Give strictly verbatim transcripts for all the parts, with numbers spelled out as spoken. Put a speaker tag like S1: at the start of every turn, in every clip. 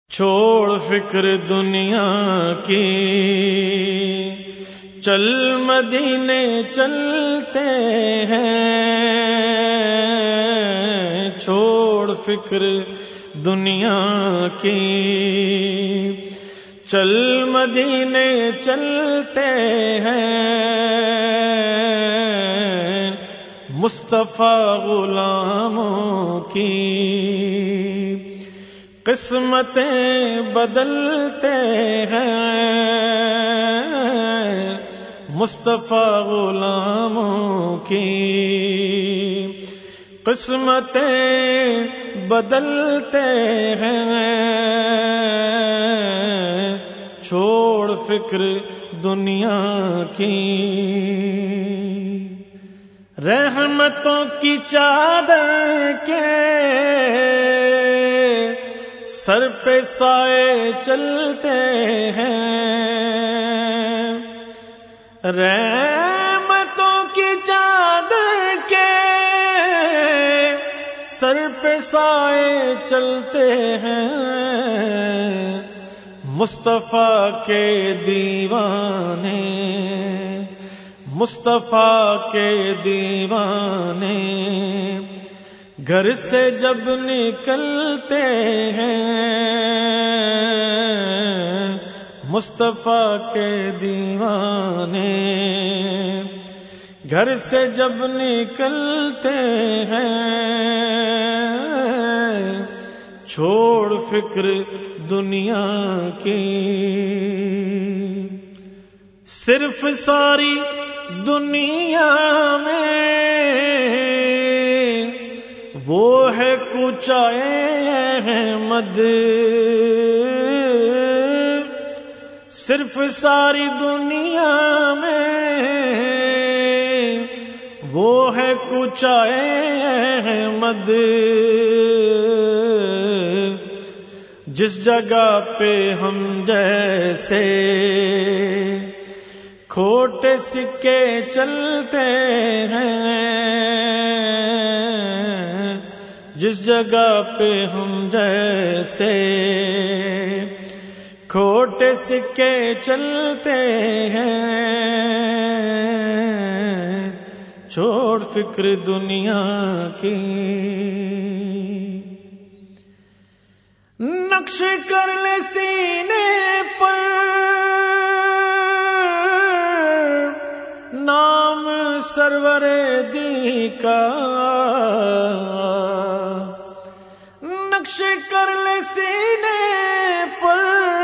S1: چھوڑ فکر دنیا کی، چل مدینے چلتے ہیں۔ چھوڑ فکر دنیا کی، چل مدینے چلتے ہیں۔ مصطفیٰ غلاموں کی قسمتیں بدلتے ہیں۔ مصطفیٰ غلاموں کی قسمتیں بدلتے ہیں۔ چھوڑ فکر دنیا کی، رحمتوں کی چادر کے سر پہ سائے چلتے ہیں۔ رحمتوں کی چادر کے سر پہ سائے چلتے ہیں۔ مصطفیٰ کے دیوانے، مصطفیٰ کے دیوانے گھر سے جب نکلتے ہیں۔ مصطفیٰ کے دیوانے گھر سے جب نکلتے ہیں۔ چھوڑ فکر دنیا کی، صرف ساری دنیا میں وہ ہے کوچہ احمد۔ صرف ساری دنیا میں وہ ہے کوچہ احمد۔ جس جگہ پہ ہم جیسے کھوٹے سکے چلتے ہیں، جس جگہ پہ ہم جیسے کھوٹے سکے چلتے ہیں۔ چھوڑ فکر دنیا کی، نقش کر لے سینے پر نام سرور دی کا۔ نقش کر لے سینے پر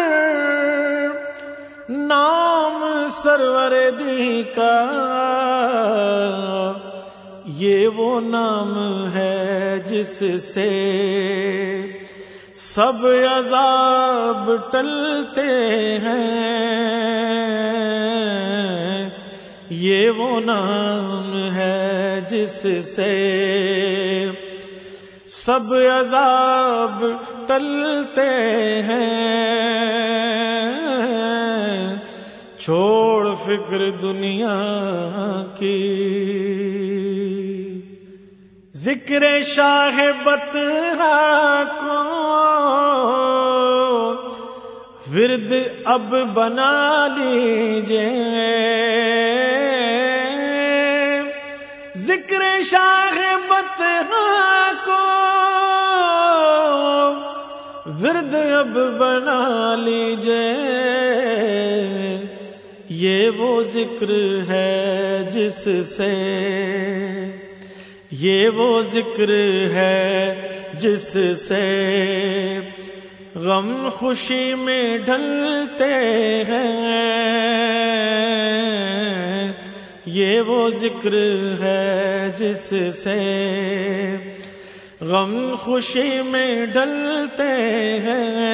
S1: نام سرور دی کا۔ یہ وہ نام ہے جس سے سب عذاب ٹلتے ہیں۔ یہ وہ نام ہے جس سے سب عذاب ٹلتے ہیں۔ چھوڑ فکر دنیا کی، ذکر شاہ بطحا کو ورد اب بنا لیجئے۔ ذکر شاہ بطحا کو ورد اب بنا لیجئے۔ یہ وہ ذکر ہے جس سے، یہ وہ ذکر ہے جس سے غم خوشی میں ڈھلتے ہیں۔ یہ وہ ذکر ہے جس سے غم خوشی میں ڈھلتے ہیں۔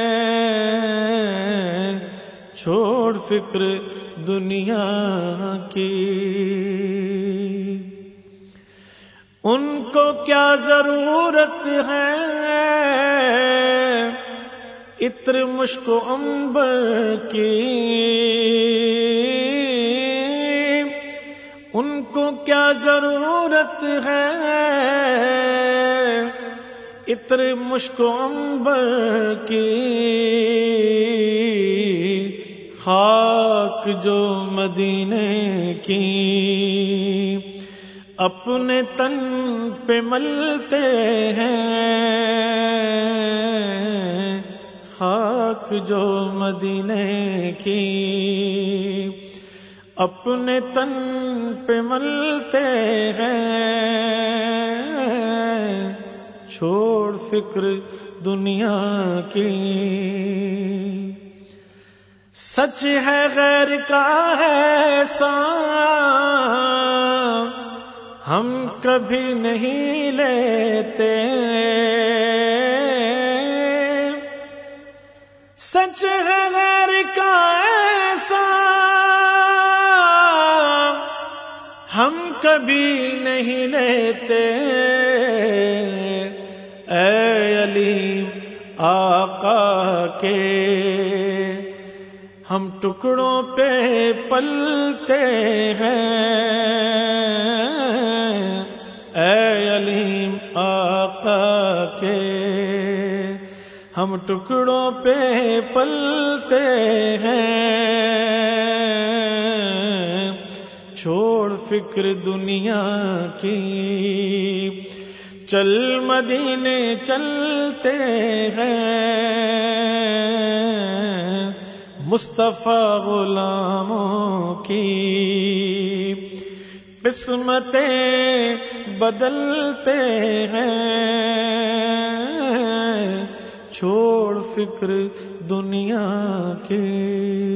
S1: چھوڑ فکر دنیا کی، ان کو کیا ضرورت ہے عطر مشک و عنبر کی۔ ان کو کیا ضرورت ہے عطر مشک و عنبر کی خاک جو مدینے کی اپنے تن پہ ملتے ہیں، خاک جو مدینے کی اپنے تن پہ ملتے ہیں، چھوڑ فکر دنیا کی۔ سچ ہے غیر کا ایسا ہم کبھی نہیں لیتے، سچ ہے غیر کا ایسا ہم کبھی نہیں لیتے، اے علی آقا کے ہم ٹکڑوں پہ پلتے ہیں، اے علی آقا کے ہم ٹکڑوں پہ پلتے ہیں، چھوڑ فکر دنیا کی، چل مدینے چلتے ہیں، مصطفیٰ غلاموں کی قسمتیں بدلتے ہیں، چھوڑ فکر دنیا کی۔